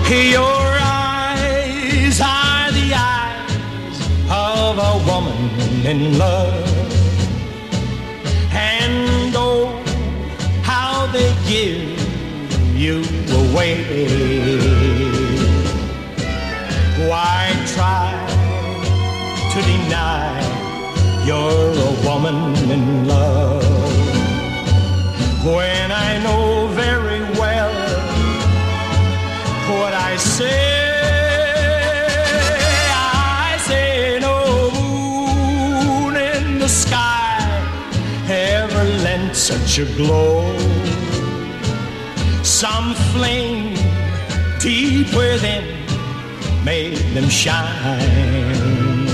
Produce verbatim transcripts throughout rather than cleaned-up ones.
Your eyes are the eyes of a woman in love, and oh, how they give you away. Why try to deny you're a woman in love when I know very well what I say? I say no moon in the sky ever lent such a glow. Some flame deep within made them shine.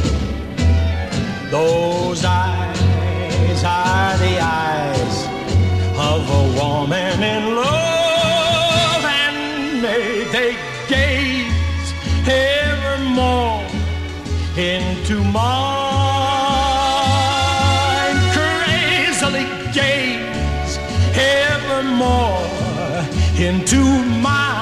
Those eyes are the eyes of a woman in love, and may they gaze evermore into mine, crazily gaze evermore into mine.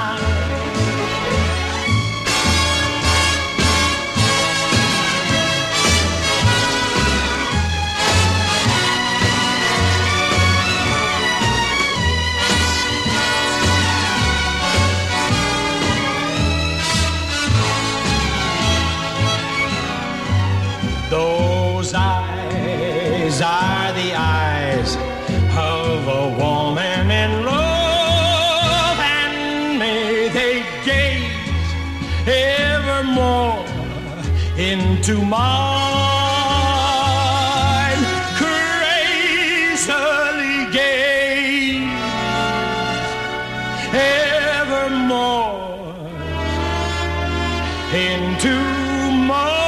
Those eyes are the eyes of a woman in love, and may they gaze evermore into mine, crazily gaze evermore into mine.